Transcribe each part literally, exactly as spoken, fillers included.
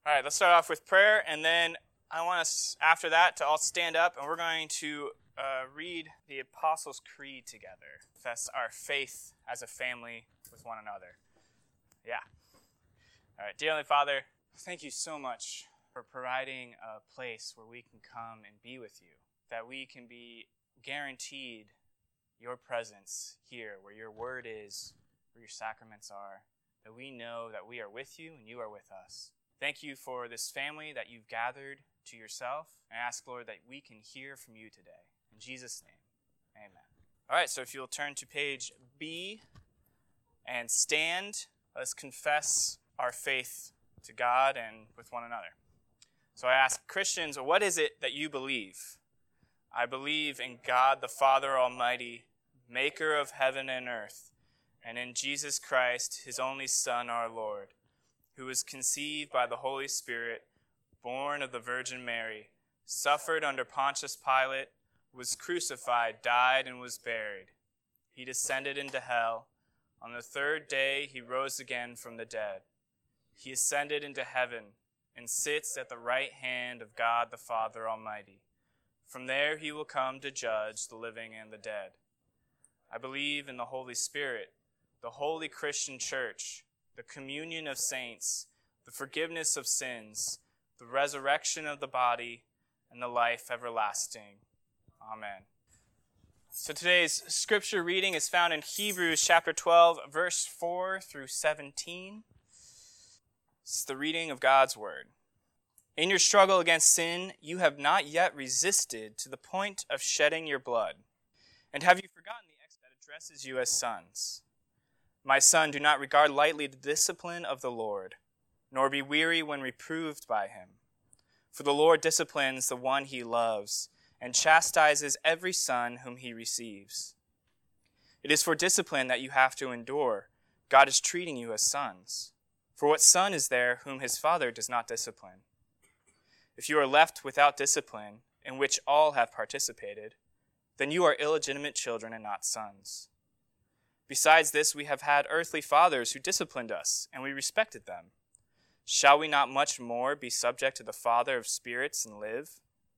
All right, let's start off with prayer, and then I want us, after that, to all stand up, and we're going to uh, read the Apostles' Creed together. That's our faith as a family with one another. Yeah. All right, dear Heavenly Father, thank you so much for providing a place where we can come and be with you, that we can be guaranteed your presence here, where your word is, where your sacraments are, that we know that we are with you and you are with us. Thank you for this family that you've gathered to yourself. I ask, Lord, that we can hear from you today. In Jesus' name, amen. All right, so if you'll turn to page B and stand, let's confess our faith to God and with one another. So I ask Christians, what is it that you believe? I believe in God the Father Almighty, maker of heaven and earth, and in Jesus Christ, his only Son, our Lord, who was conceived by the Holy Spirit, born of the Virgin Mary, suffered under Pontius Pilate, was crucified, died, and was buried. He descended into hell. On the third day he rose again from the dead. He ascended into heaven and sits at the right hand of God the Father Almighty. From there he will come to judge the living and the dead. I believe in the Holy Spirit, the holy Christian church, the communion of saints, the forgiveness of sins, the resurrection of the body, and the life everlasting. Amen. So today's scripture reading is found in Hebrews chapter twelve, verse four through seventeen. It's the reading of God's word. In your struggle against sin, you have not yet resisted to the point of shedding your blood. And have you forgotten the ex that addresses you as sons? My son, do not regard lightly the discipline of the Lord, nor be weary when reproved by him. For the Lord disciplines the one he loves, and chastises every son whom he receives. It is for discipline that you have to endure. God is treating you as sons. For what son is there whom his father does not discipline? If you are left without discipline, in which all have participated, then you are illegitimate children and not sons. Besides this, we have had earthly fathers who disciplined us, and we respected them. Shall we not much more be subject to the Father of spirits and live?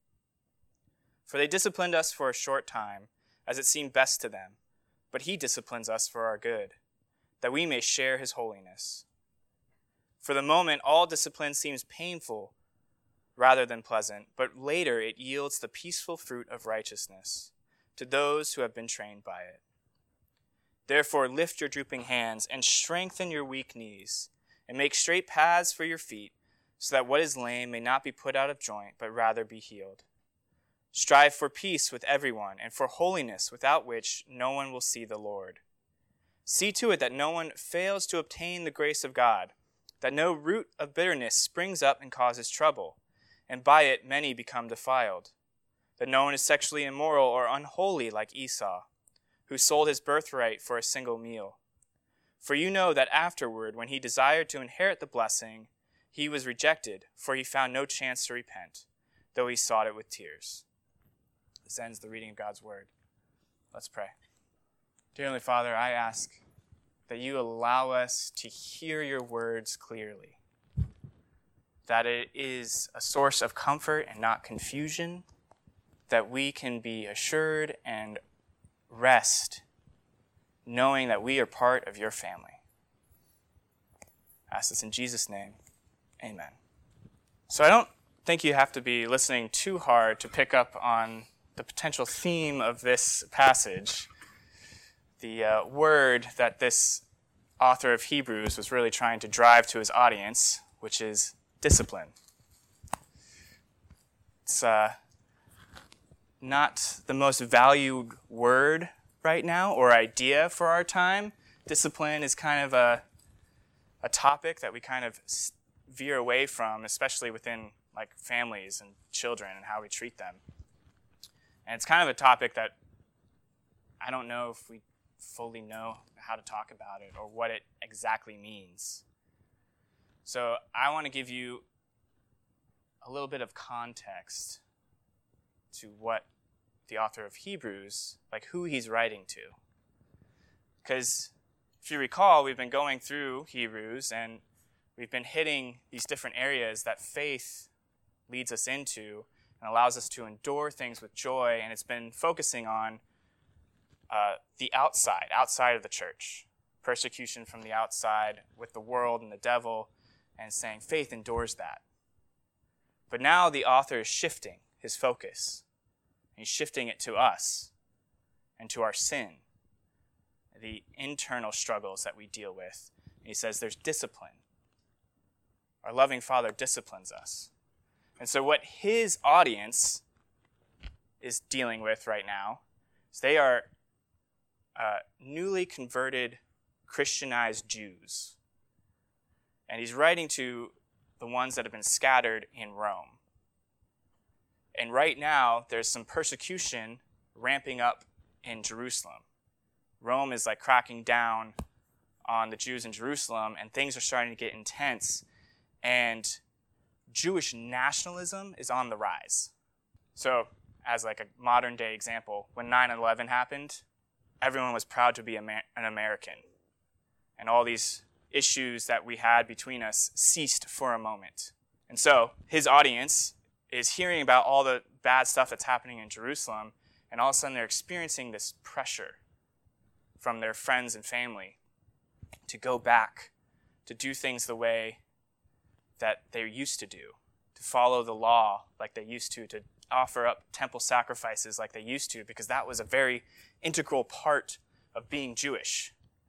For they disciplined us for a short time, as it seemed best to them, but he disciplines us for our good, that we may share his holiness. For the moment, all discipline seems painful rather than pleasant, but later it yields the peaceful fruit of righteousness to those who have been trained by it. Therefore, lift your drooping hands and strengthen your weak knees, and make straight paths for your feet, so that what is lame may not be put out of joint, but rather be healed. Strive for peace with everyone, and for holiness, without which no one will see the Lord. See to it that no one fails to obtain the grace of God, that no root of bitterness springs up and causes trouble, and by it many become defiled, that no one is sexually immoral or unholy like Esau, who sold his birthright for a single meal. For you know that afterward, when he desired to inherit the blessing, he was rejected, for he found no chance to repent, though he sought it with tears. This ends the reading of God's word. Let's pray. Dear Heavenly Father, I ask that you allow us to hear your words clearly, that it is a source of comfort and not confusion, that we can be assured and rest, knowing that we are part of your family. I ask this in Jesus' name. Amen. So I don't think you have to be listening too hard to pick up on the potential theme of this passage, the uh, word that this author of Hebrews was really trying to drive to his audience, which is discipline. It's uh, not the most valued word right now or idea for our time. Discipline is kind of a a topic that we kind of veer away from, especially within like families and children and how we treat them. And it's kind of a topic that I don't know if we fully know how to talk about it or what it exactly means. So I want to give you a little bit of context to what the author of Hebrews, like who he's writing to. Because if you recall, we've been going through Hebrews, and we've been hitting these different areas that faith leads us into and allows us to endure things with joy, and it's been focusing on uh, the outside, outside of the church, persecution from the outside with the world and the devil, and saying faith endures that. But now the author is shifting his focus. He's shifting it to us and to our sin, the internal struggles that we deal with. And he says there's discipline. Our loving Father disciplines us. And so what his audience is dealing with right now is they are uh, newly converted Christianized Jews. And he's writing to the ones that have been scattered in Rome. And right now, there's some persecution ramping up in Jerusalem. Rome is like cracking down on the Jews in Jerusalem, and things are starting to get intense. And Jewish nationalism is on the rise. So, as like a modern day example, when nine eleven happened, everyone was proud to be an American. And all these issues that we had between us ceased for a moment. And so his audience is hearing about all the bad stuff that's happening in Jerusalem, and all of a sudden they're experiencing this pressure from their friends and family to go back, to do things the way that they used to do, to follow the law like they used to, to offer up temple sacrifices like they used to, because that was a very integral part of being Jewish.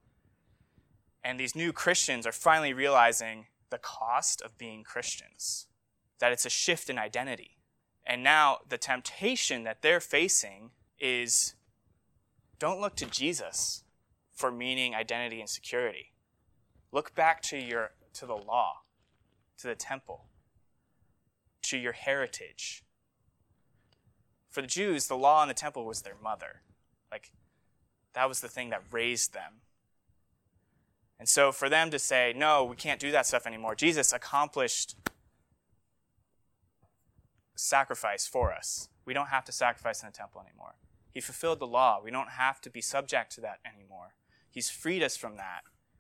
And these new Christians are finally realizing the cost of being Christians, that it's a shift in identity. And now the temptation that they're facing is, don't look to Jesus for meaning, identity, and security. Look back to your to the law, to the temple, to your heritage. For the Jews, the law and the temple was their mother. Like, that was the thing that raised them. And so for them to say, no, we can't do that stuff anymore, Jesus accomplished sacrifice for us. We don't have to sacrifice in the temple anymore. He fulfilled the law. We don't have to be subject to that anymore. He's freed us from that.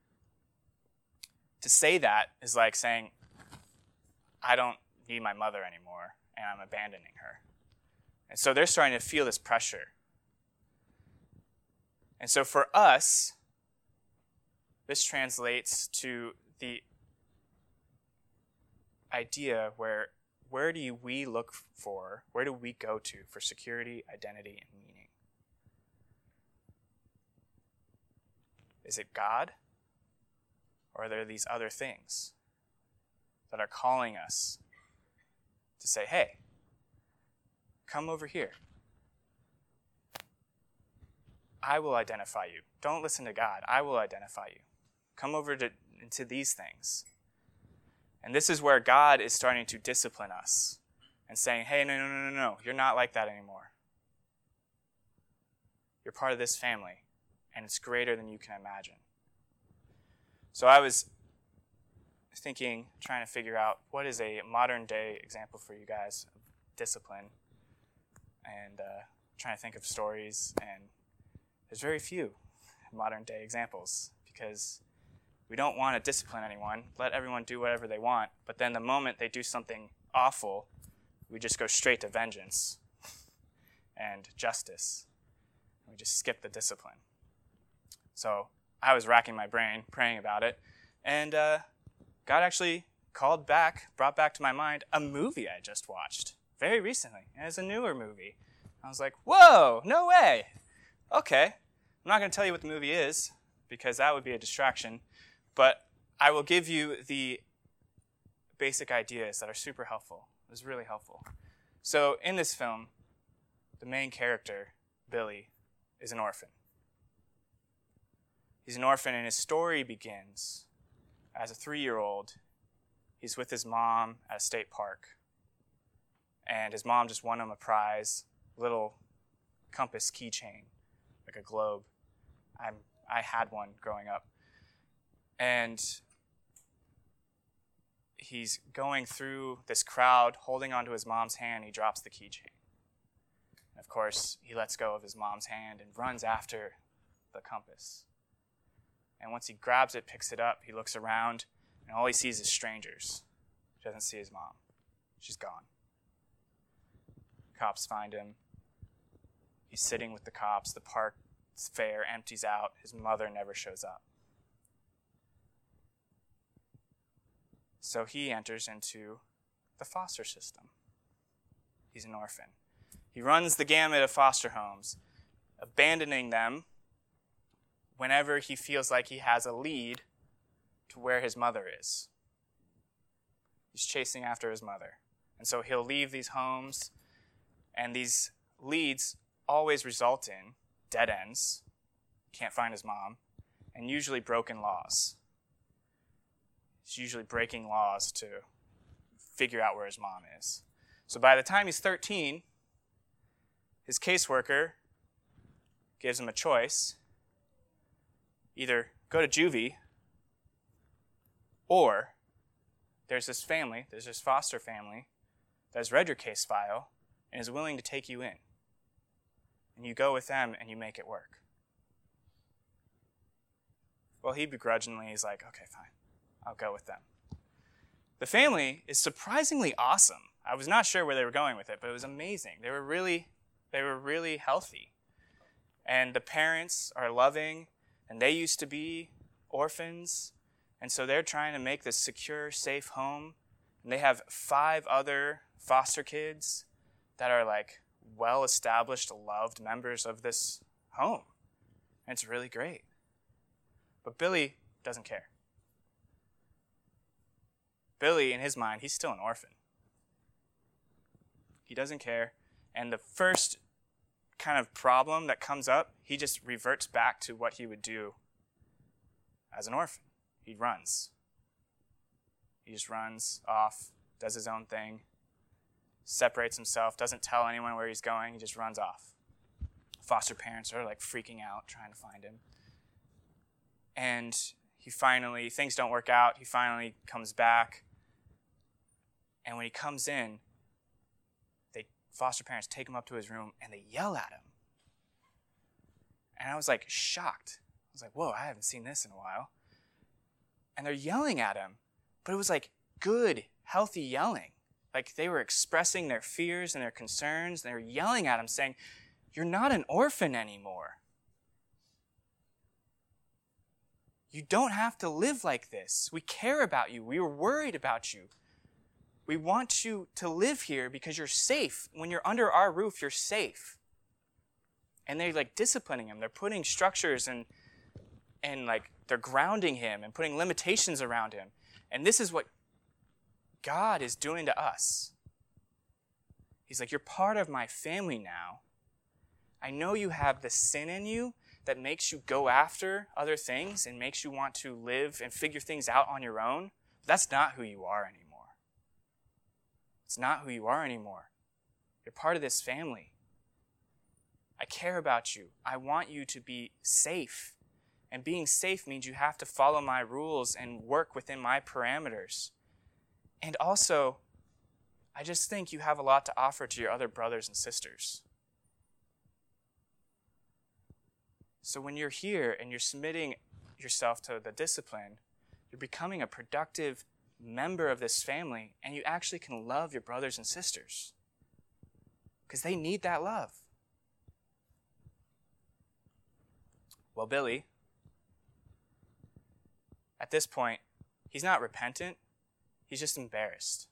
To say that is like saying, I don't need my mother anymore, and I'm abandoning her. And so they're starting to feel this pressure. And so for us, this translates to the idea where where do we look for, where do we go to for security, identity, and meaning? Is it God? Or are there these other things that are calling us to say, hey, come over here. I will identify you. Don't listen to God. I will identify you. Come over to, to these things. And this is where God is starting to discipline us and saying, hey, no, no, no, no, no. You're not like that anymore. You're part of this family, and it's greater than you can imagine. So I was thinking, trying to figure out what is a modern day example for you guys of discipline, and uh, trying to think of stories, and there's very few modern day examples because we don't want to discipline anyone, let everyone do whatever they want, but then the moment they do something awful, we just go straight to vengeance and justice. We just skip the discipline. So I was racking my brain, praying about it, and uh, God actually called back, brought back to my mind a movie I just watched very recently. And it's a newer movie. I was like, whoa, no way. Okay, I'm not going to tell you what the movie is because that would be a distraction, but I will give you the basic ideas that are super helpful. It was really helpful. So in this film, the main character, Billy, is an orphan. He's an orphan, and his story begins as a three-year-old. He's with his mom at a state park, and his mom just won him a prize, a little compass keychain, like a globe. I'm, I had one growing up. And he's going through this crowd, holding onto his mom's hand. He drops the keychain. And of course, he lets go of his mom's hand and runs after the compass. And once he grabs it, picks it up, he looks around, And all he sees is strangers. He doesn't see his mom. She's gone. Cops find him. He's sitting with the cops. The park fair empties out. His mother never shows up. So he enters into the foster system. He's an orphan. He runs the gamut of foster homes, abandoning them whenever he feels like he has a lead to where his mother is. He's chasing after his mother. And so he'll leave these homes, and these leads always result in dead ends, can't find his mom, and usually broken laws. He's usually breaking laws to figure out where his mom is. So by the time he's thirteen, his caseworker gives him a choice. Either go to juvie, or there's this family, there's this foster family that has read your case file and is willing to take you in. And you go with them and you make it work. Well, he begrudgingly is like, okay, fine, I'll go with them. The family is surprisingly awesome. I was not sure where they were going with it, but it was amazing. They were really, they were really healthy. And the parents are loving, and they used to be orphans, and so they're trying to make this secure, safe home. And they have five other foster kids that are like well-established, loved members of this home. And it's really great. But Billy doesn't care. Billy, in his mind, he's still an orphan. He doesn't care. And the first kind of problem that comes up, he just reverts back to what he would do as an orphan. He runs. He just runs off, does his own thing, separates himself, doesn't tell anyone where he's going, he just runs off. Foster parents are like freaking out, trying to find him. And he finally, things don't work out, he finally comes back. And when he comes in, they foster parents take him up to his room and they yell at him. And I was like shocked. I was like, whoa, I haven't seen this in a while. And they're yelling at him, but it was like good, healthy yelling. Like they were expressing their fears and their concerns, and they were yelling at him saying, you're not an orphan anymore. You don't have to live like this. We care about you. We were worried about you. We want you to live here because you're safe. When you're under our roof, you're safe. And they're like disciplining him. They're putting structures and and like they're grounding him and putting limitations around him. And this is what God is doing to us. He's like, you're part of my family now. I know you have the sin in you that makes you go after other things and makes you want to live and figure things out on your own. But that's not who you are anymore. It's not who you are anymore. You're part of this family. I care about you. I want you to be safe. And being safe means you have to follow my rules and work within my parameters. And also, I just think you have a lot to offer to your other brothers and sisters. So when you're here and you're submitting yourself to the discipline, you're becoming a productive member of this family, and you actually can love your brothers and sisters because they need that love. Well, Billy, at this point, he's not repentant. He's just embarrassed.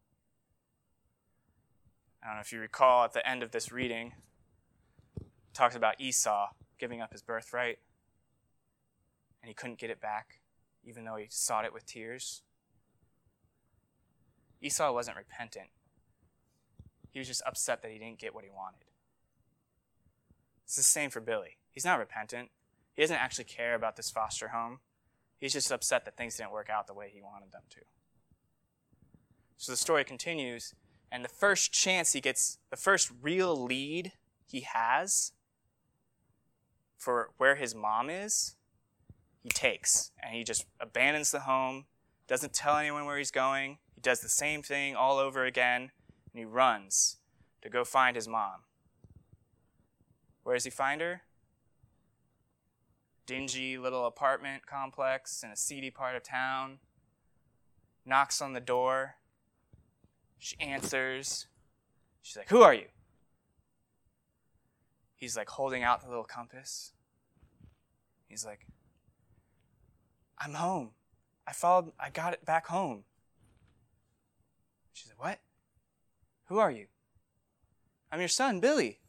I don't know if you recall at the end of this reading, it talks about Esau giving up his birthright, and he couldn't get it back, even though he sought it with tears. Esau wasn't repentant. He was just upset that he didn't get what he wanted. It's the same for Billy. He's not repentant. He doesn't actually care about this foster home. He's just upset that things didn't work out the way he wanted them to. So the story continues, and the first chance he gets, the first real lead he has for where his mom is, he takes. And he just abandons the home, doesn't tell anyone where he's going. He does the same thing all over again, and he runs to go find his mom. Where does he find her? Dingy little apartment complex in a seedy part of town. knocks on the door. She answers. She's like, "Who are you?" He's like holding out the little compass. He's like, "I'm home. I followed, I got it back home." She's like, "What? Who are you?" "I'm your son, Billy."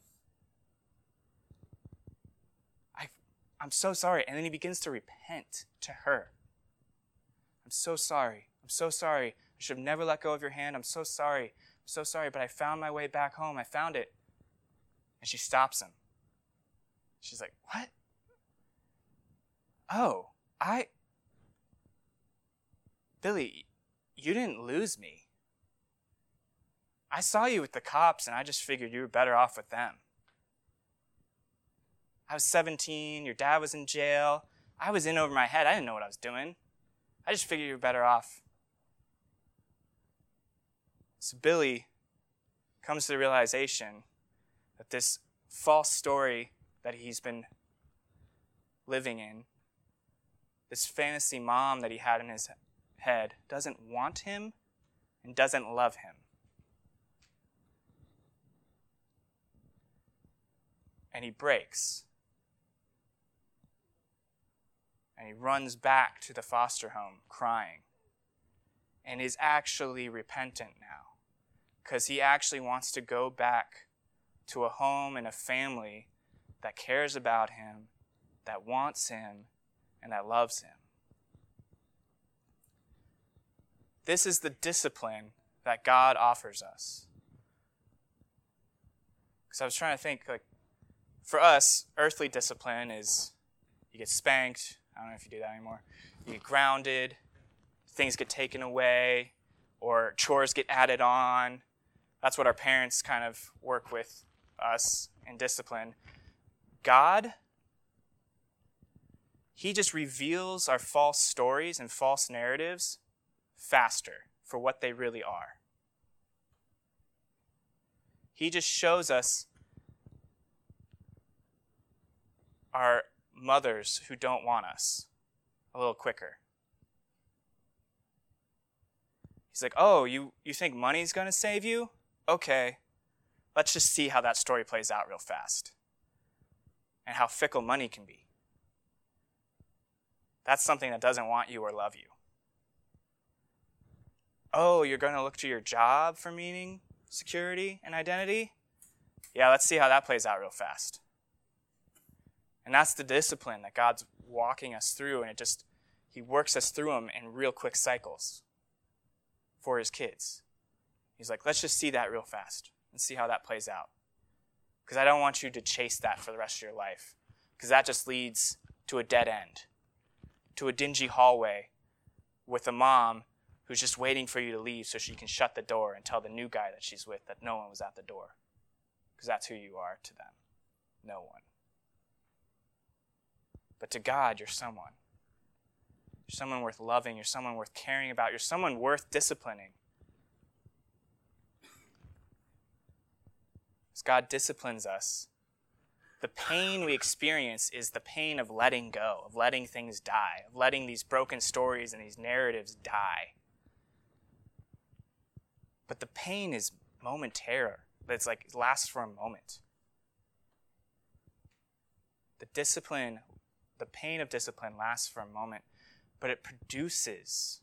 I, I'm so sorry. And then he begins to repent to her. "I'm so sorry. I'm so sorry. I should have never let go of your hand. I'm so sorry. I'm so sorry, but I found my way back home. I found it." And she stops him. She's like, "What? Oh, I... Billy, you didn't lose me. I saw you with the cops, and I just figured you were better off with them. I was seventeen, your dad was in jail. I was in over my head. I didn't know what I was doing. I just figured you were better off." So Billy comes to the realization that this false story that he's been living in, this fantasy mom that he had in his head, doesn't want him and doesn't love him. And he breaks. And he runs back to the foster home crying. And is actually repentant now. Because he actually wants to go back to a home and a family that cares about him, that wants him, and that loves him. This is the discipline that God offers us. Because I was trying to think, like, for us, earthly discipline is you get spanked. I don't know if you do that anymore. You get grounded, things get taken away, or chores get added on. That's what our parents kind of work with us in discipline. God, he just reveals our false stories and false narratives faster for what they really are. He just shows us our mothers who don't want us a little quicker. He's like, "Oh, you, you think money's going to save you? Okay, let's just see how that story plays out real fast. And how fickle money can be. That's something that doesn't want you or love you. Oh, you're going to look to your job for meaning, security, and identity? Yeah, let's see how that plays out real fast." And that's the discipline that God's walking us through, and it just, he works us through them in real quick cycles for his kids. He's like, let's just see that real fast and see how that plays out. Because I don't want you to chase that for the rest of your life. Because that just leads to a dead end, to a dingy hallway with a mom who's just waiting for you to leave so she can shut the door and tell the new guy that she's with that no one was at the door. Because that's who you are to them. No one. But to God, you're someone. You're someone worth loving. You're someone worth caring about. You're someone worth disciplining. As God disciplines us, the pain we experience is the pain of letting go, of letting things die, of letting these broken stories and these narratives die. But the pain is momentary. It's like it lasts for a moment. The discipline, the pain of discipline lasts for a moment, but it produces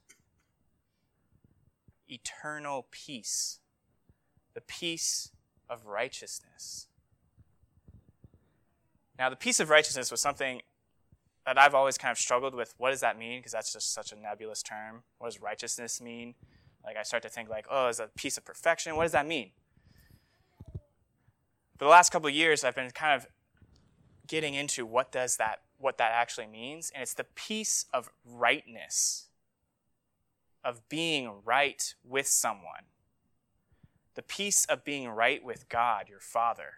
eternal peace, the peace of righteousness. Now, the peace of righteousness was something that I've always kind of struggled with. What does that mean? Because that's just such a nebulous term. What does righteousness mean? Like, I start to think like, oh, is a peace of perfection? What does that mean? For the last couple of years, I've been kind of getting into what does that, what that actually means. And it's the peace of rightness, of being right with someone. The peace of being right with God, your Father.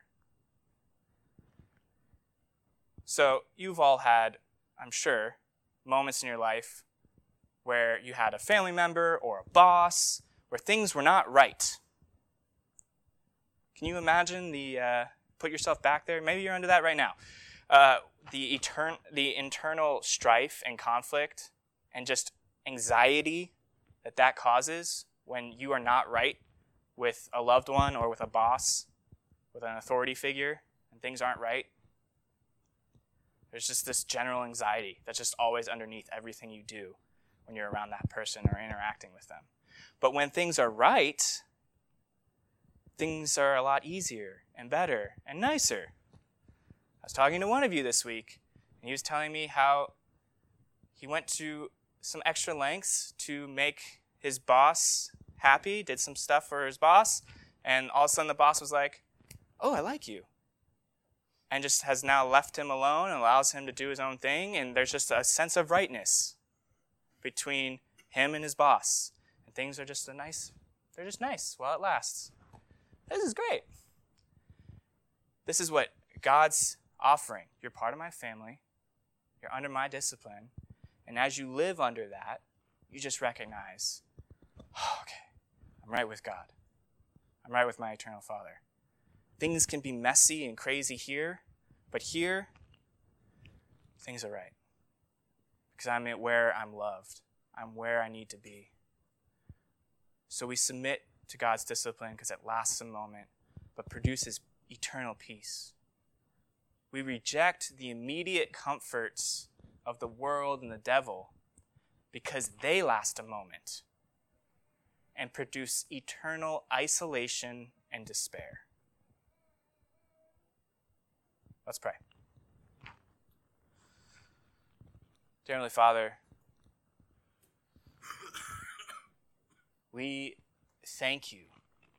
So you've all had, I'm sure, moments in your life where you had a family member or a boss where things were not right. Can you imagine the, uh, put yourself back there? Maybe you're under that right now. Uh, the, etern- the internal strife and conflict and just anxiety that that causes when you are not right with a loved one or with a boss, with an authority figure, and things aren't right? There's just this general anxiety that's just always underneath everything you do when you're around that person or interacting with them. But when things are right, things are a lot easier and better and nicer. I was talking to one of you this week, and he was telling me how he went to some extra lengths to make his boss happy, did some stuff for his boss, and all of a sudden the boss was like, "Oh, I like you." And just has now left him alone and allows him to do his own thing, and there's just a sense of rightness between him and his boss. And things are just a nice, they're just nice while it lasts. This is great. This is what God's offering. You're part of my family. You're under my discipline. And as you live under that, you just recognize, oh, okay, I'm right with God. I'm right with my eternal Father. Things can be messy and crazy here, but here, things are right. Because I'm at where I'm loved. I'm where I need to be. So we submit to God's discipline because it lasts a moment, but produces eternal peace. We reject the immediate comforts of the world and the devil because they last a moment and produce eternal isolation and despair. Let's pray. Dear Heavenly Father, we thank you.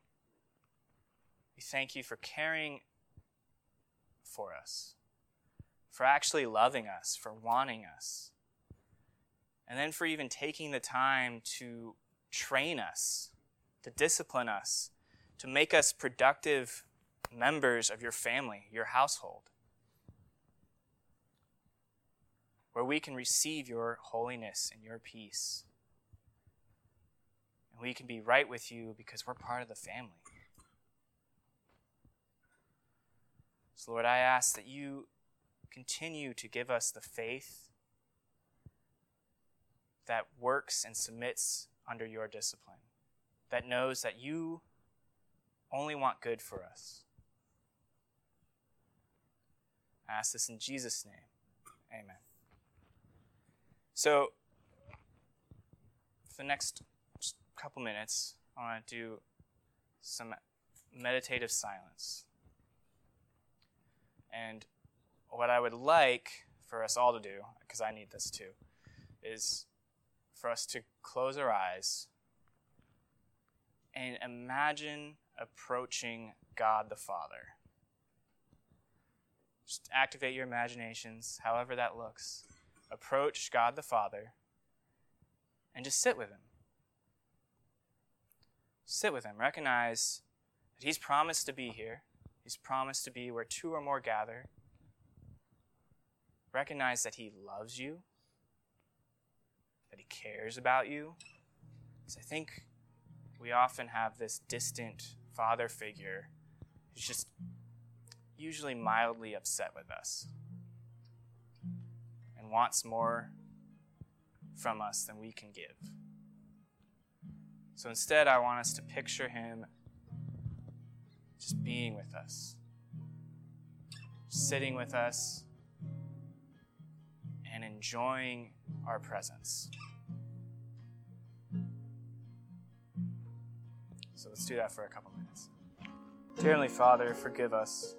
We thank you for caring for us, for actually loving us, for wanting us, and then for even taking the time to train us, to discipline us, to make us productive members of your family, your household, where we can receive your holiness and your peace. And we can be right with you because we're part of the family. So Lord, I ask that you continue to give us the faith that works and submits under your discipline, that knows that you only want good for us. I ask this in Jesus' name. Amen. So, for the next couple minutes, I want to do some meditative silence. And what I would like for us all to do, because I need this too, is for us to close our eyes and imagine approaching God the Father. Just activate your imaginations, however that looks. Approach God the Father and just sit with him. Sit with him. Recognize that he's promised to be here. He's promised to be where two or more gather. Recognize that he loves you, that he cares about you. Because I think we often have this distant father figure who's just usually mildly upset with us and wants more from us than we can give. So instead, I want us to picture him just being with us, sitting with us, and enjoying our presence. So let's do that for a couple minutes. Dear Heavenly Father, forgive us.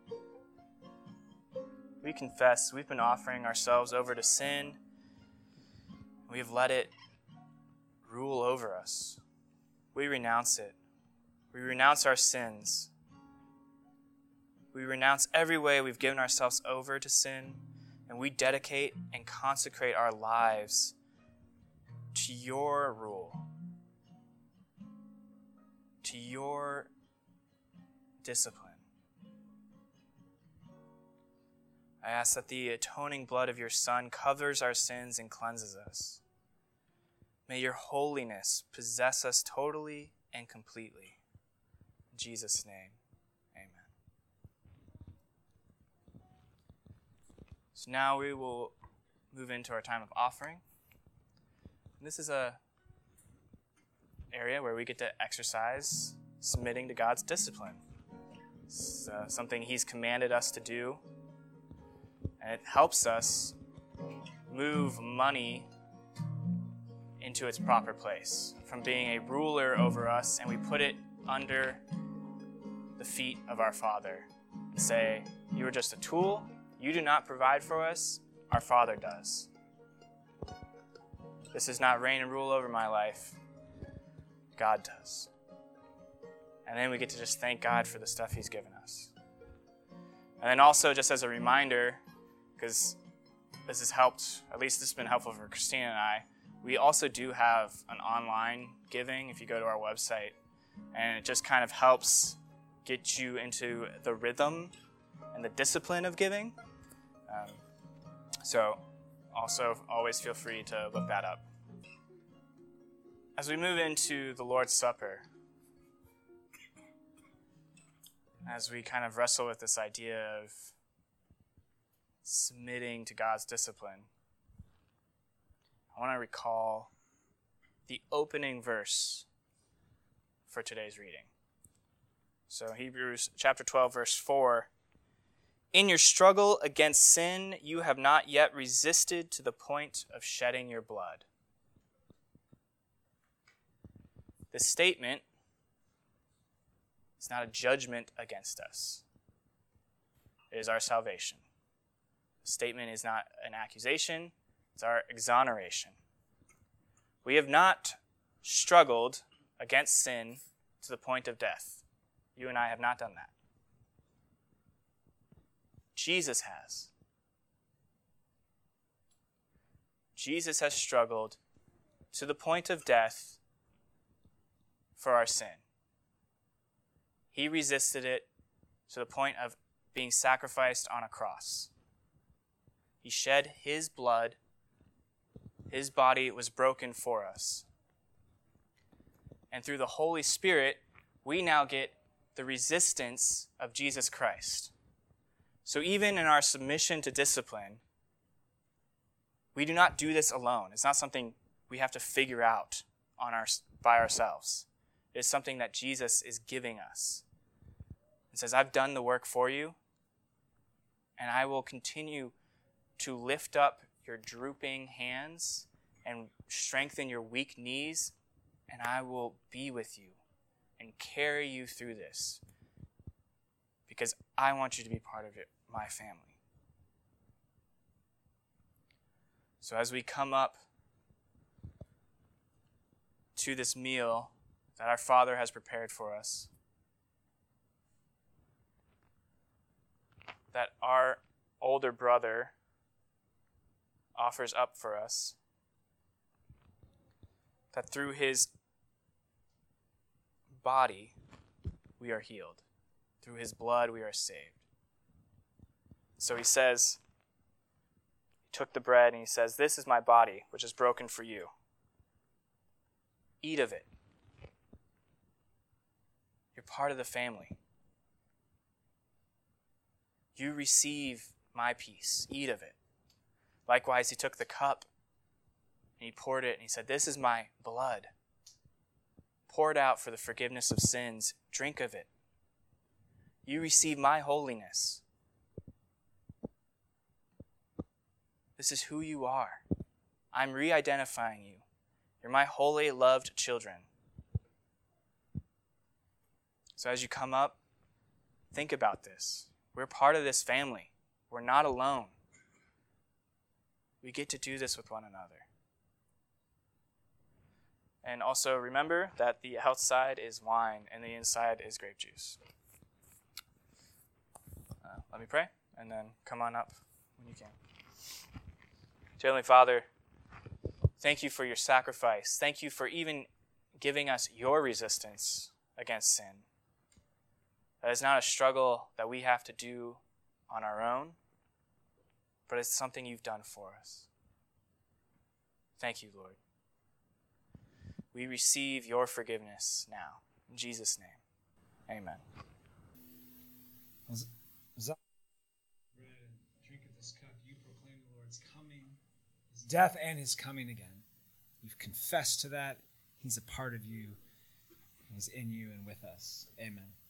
We confess we've been offering ourselves over to sin. We have let it rule over us. We renounce it. We renounce our sins. We renounce every way we've given ourselves over to sin, and we dedicate and consecrate our lives to your rule, to your discipline. I ask that the atoning blood of your Son covers our sins and cleanses us. May your holiness possess us totally and completely. In Jesus' name, amen. So now we will move into our time of offering. And this is a area where we get to exercise submitting to God's discipline. It's uh, something He's commanded us to do, and it helps us move money into its proper place, from being a ruler over us, and we put it under the feet of our Father and say, you are just a tool, you do not provide for us, our Father does. This does not reign and rule over my life, God does. And then we get to just thank God for the stuff He's given us. And then also, just as a reminder, because this has helped, at least this has been helpful for Christina and I, we also do have an online giving if you go to our website. And it just kind of helps get you into the rhythm and the discipline of giving. Um, so also always feel free to look that up. As we move into the Lord's Supper, as we kind of wrestle with this idea of submitting to God's discipline, I want to recall the opening verse for today's reading. So Hebrews chapter twelve, verse four, in your struggle against sin, you have not yet resisted to the point of shedding your blood. This statement is not a judgment against us. It is our salvation. The statement is not an accusation. It's our exoneration. We have not struggled against sin to the point of death. You and I have not done that. Jesus has. Jesus has struggled to the point of death for our sin. He resisted it to the point of being sacrificed on a cross. He shed His blood. His body was broken for us. And through the Holy Spirit, we now get the resistance of Jesus Christ. So even in our submission to discipline, we do not do this alone. It's not something we have to figure out on our, by ourselves. It is something that Jesus is giving us. It says, I've done the work for you, and I will continue to lift up your drooping hands and strengthen your weak knees, and I will be with you and carry you through this because I want you to be part of it, my family. So as we come up to this meal that our Father has prepared for us, that our older brother offers up for us, that through His body we are healed. Through His blood we are saved. So He says, He took the bread and He says, this is my body, which is broken for you. Eat of it. You're part of the family. You receive my peace. Eat of it. Likewise, He took the cup and He poured it and He said, this is my blood, poured out for the forgiveness of sins. Drink of it. You receive my holiness. This is who you are. I'm re-identifying you. You're my holy, loved children. So as you come up, think about this. We're part of this family. We're not alone. We get to do this with one another. And also remember that the outside is wine and the inside is grape juice. Uh, let me pray, and then come on up when you can. Dear Heavenly Father, thank you for your sacrifice. Thank you for even giving us your resistance against sin. That is not a struggle that we have to do on our own, but it's something you've done for us. Thank you, Lord. We receive your forgiveness now. In Jesus' name, amen. Bread and drink of this cup, you proclaim the Lord's coming, His death and His coming again. We've confessed to that. He's a part of you. He's in you and with us. Amen.